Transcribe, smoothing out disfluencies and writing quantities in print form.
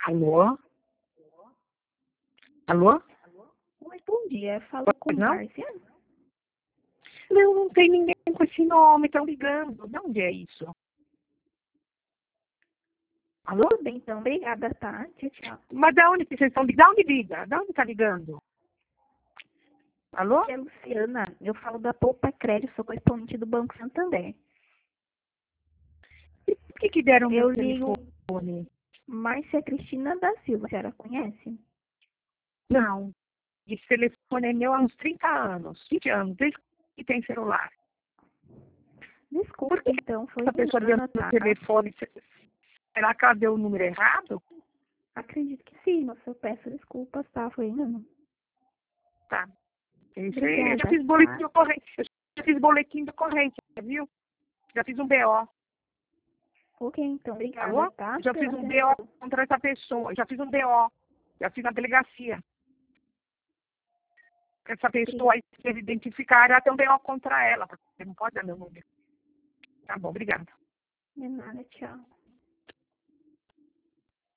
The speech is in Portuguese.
Alô? Alô? Oi, bom dia. Falo com Não? Márcia. Não, não tem ninguém com esse nome, estão ligando. De onde é isso? Alô? Tudo bem, então. Obrigada, tá? Tchau, tchau. Mas de onde que vocês estão ligando? De onde liga? De onde está ligando? Alô? Aqui é a Luciana. Eu falo da Poupa Crédito, sou correspondente do Banco Santander. E por que deram o Eu meu ligo telefone? Márcia Cristina da Silva. A senhora conhece? Não. Esse telefone é meu há uns 30 anos, 20 anos, desde que tem celular. Desculpa, Por que então. Foi essa pessoa deu engano, meu tá? telefone? Será que ela deu o número errado? Acredito que sim, mas eu peço desculpas, tá? Foi engano. Tá. Eu Obrigada, já fiz boletim de ocorrência. Já fiz boletim de ocorrência, viu? Já fiz um BO. Ok, então. Obrigada, Alô? tá? Já fiz Pela um atenção. BO contra essa pessoa. Já fiz um BO. Já fiz na delegacia. Essa pessoa aí que eles identificaram, ela tem um BO contra ela. Porque não pode dar meu número. Tá bom, obrigada. De nada, tchau.